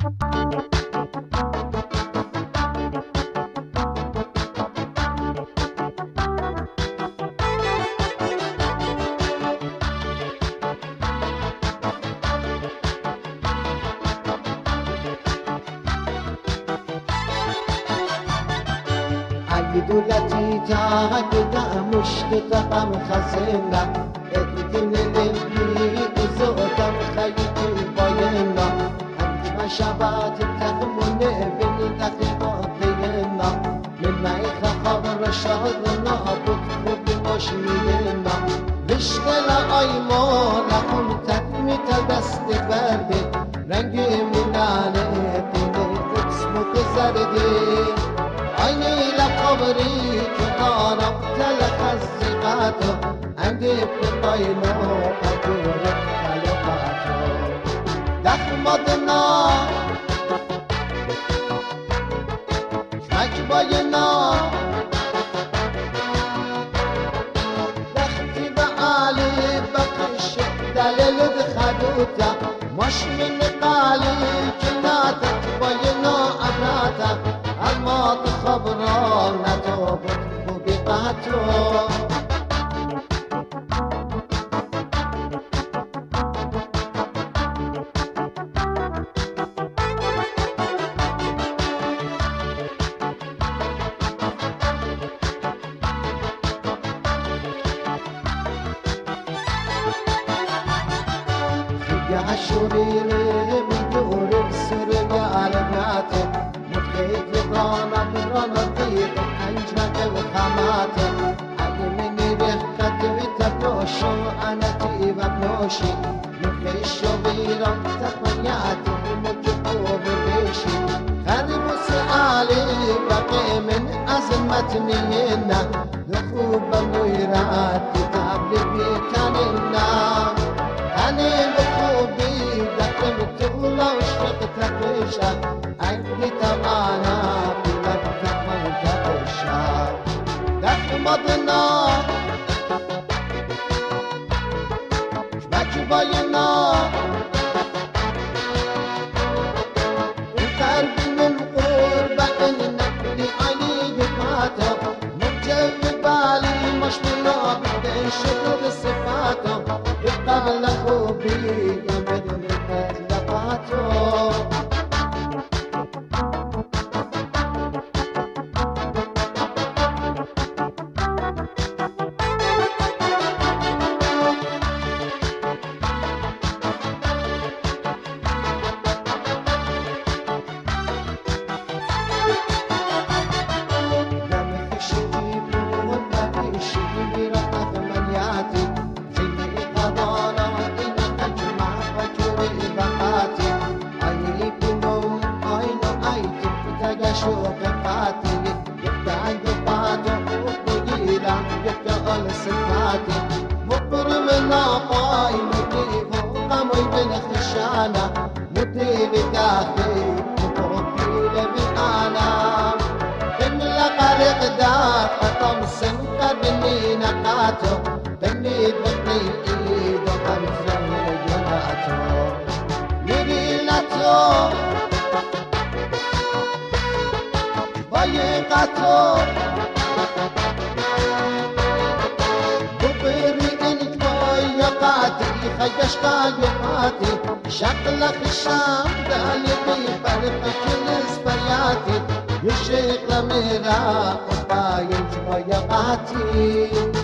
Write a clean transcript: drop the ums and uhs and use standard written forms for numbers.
دولتي تعقد مشتقة مخزنة ادن لبي زوجة مخيط باينا أنت شبات تخمون بن دخل ضينا من معيخ خبر شهرنا بطخب مشمينا بشتلا أيمان لكم تدمي تدست بردي رنگي من عليتني اسمك زردي عيني لقبري كطارق تلك الزقاتو عندي بطينو أدورك خلقاتو دخمضنا شمك باينا دختي بقالي بقش دليل دخدوتا مش من قالي كناتك باينا أبناتك الماط خبران نتوبت بقاتو يا شريري بدور السر على بناتي متخيل رانا برانا ضيق أنجمك وخاماتي علمني ريحتك وتبلوشو أنا تيبا بلوشي متخيل شبيرا تقنياتي ومجبو بريشي خادم سؤالي بقي من أزمتني هنا دخوب النويرات كتاب لي كاننا أنا بخوبي دخلت طولة وشفقت رقيشة عندي تمانا بلاد تقمل تقشة دخمضنا شبك باينا وقرب من قربة النقل عيني جفاته مجرب بالي مش منا بدي شكر صفاته قبل خوبي بدون لقاته دمك شديد وما شديد رقم منياتي شوق فاتي يبقى عنده بعده وطويلة يبقى غل صفاتي مبرم ناقاي مديبه قمي بن خشانة مديب داخل مطوبيل من أنا بن لقرق دار قطم سنقر بني نقاته بني بني إيد وخمسة جناته مريلته بايقاتو ببري انك بايقاتي خيش قايقاتي شكل خشام قلبي برفك الاسبرياتي يشيق لميرا بايج بايقاتي